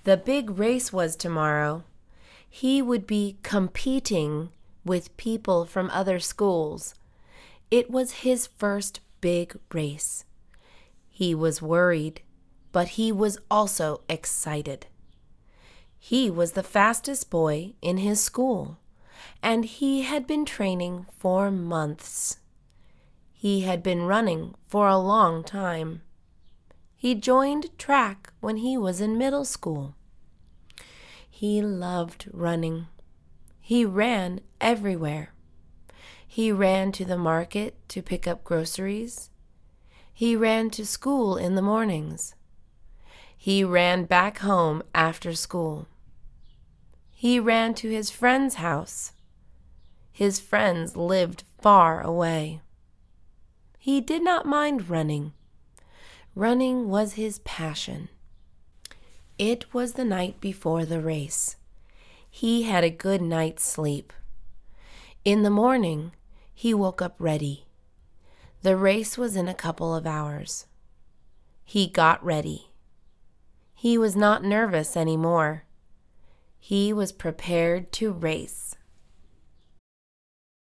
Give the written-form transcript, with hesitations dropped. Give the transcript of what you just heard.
The big race was tomorrow. He would be competing with people from other schools. It was his first big race. He was worried, but he was also excited. He was the fastest boy in his school, and he had been training for months. He had been running for a long time. He joined track when he was in middle school. He loved running. He ran everywhere. He ran to the market to pick up groceries. He ran to school in the mornings. He ran back home after school. He ran to his friend's house. His friends lived far away. He did not mind running. Running was his passion. It was the night before the race. He had a good night's sleep. In the morning, he woke up ready. The race was in a couple of hours. He got ready. He was not nervous anymore. He was prepared to race.